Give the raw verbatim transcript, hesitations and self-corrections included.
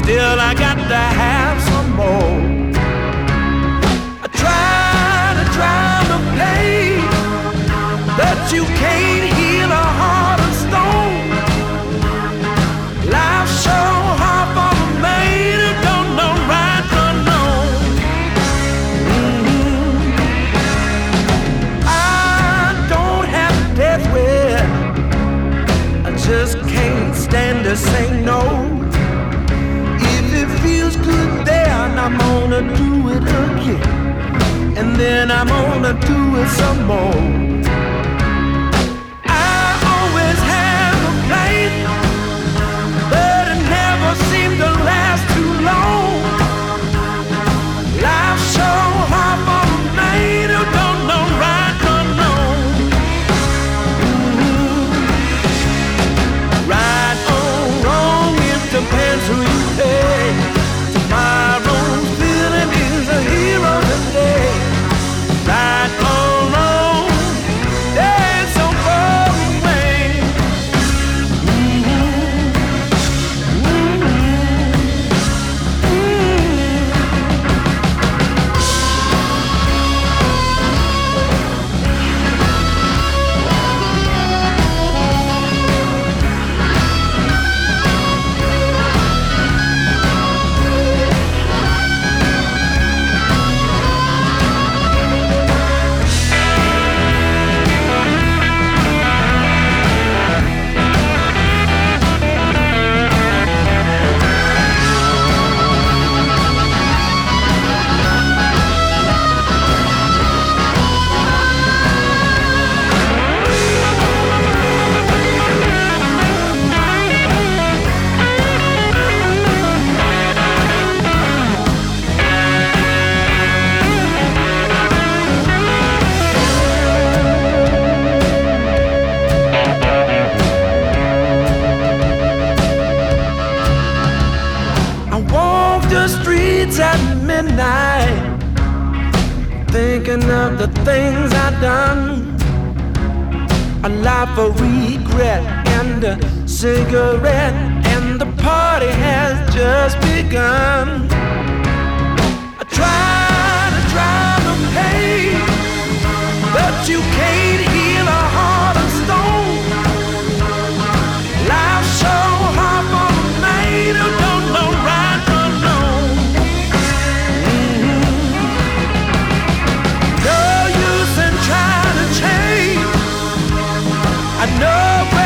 Still I got to have some more. I try to drown the pain, but you can't heal a heart of stone. Life's so hard for a man who don't know right from wrong. Mm-hmm. I don't have death wish, I just can't stand to say no. It feels good there, and I'm gonna do it again, and then I'm gonna do it some more. I always have a plan, but it never seemed to last too long. Life's so hard for a man who don't know right from wrong. Mm-hmm. Right or wrong, it depends who you pay. Tomorrow's feeling is a hero today. Right or wrong, there's so far away. Mm-hmm. Mm-hmm. At midnight, thinking of the things I've done. A life of regret and a cigarette, and the party has just begun. I try to drown the pain, but you can't heal a heart of stone. Life's so hard for a man who don't know right from wrong. I know